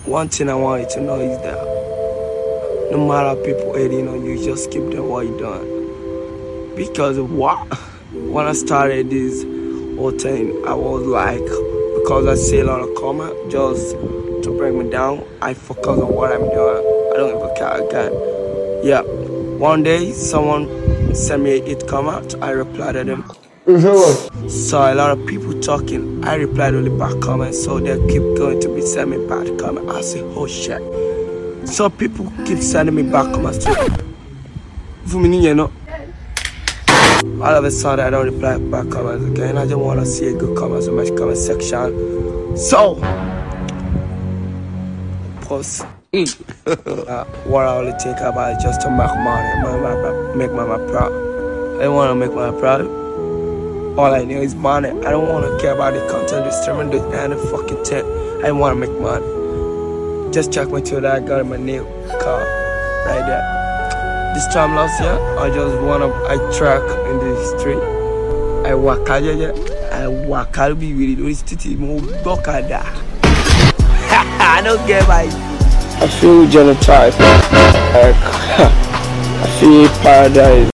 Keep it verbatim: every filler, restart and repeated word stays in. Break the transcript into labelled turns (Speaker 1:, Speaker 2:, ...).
Speaker 1: one thing I want you to know is that no matter people hating on you, just keep doing what you're doing. Because what? When I started this whole thing, I was like, because I see a lot of comments just to bring me down, I focus on what I'm doing. I don't even care again. Yeah. One day, someone sent me a hit comment, I replied to them. So a lot of people talking, I replied only bad comments, so they keep going to be sending me bad comments. I say, oh shit. So people keep sending me bad comments too. For me, you know, all of a sudden I don't reply bad comments again. I just want to see a good comments in my comment section. So, post. uh, what I only think about is just to make money, make my proud. I don't want to make my proud. All I need is money. I don't want to care about the content, the streaming, the any fucking thing. I want to make money. Just check my Twitter. I got my new car right there. This time last year, I just wanna I track in the street. I walk out here. I walk out be with it. It's titi mo bokada. I don't get my. I feel genotype. Like I feel paradise.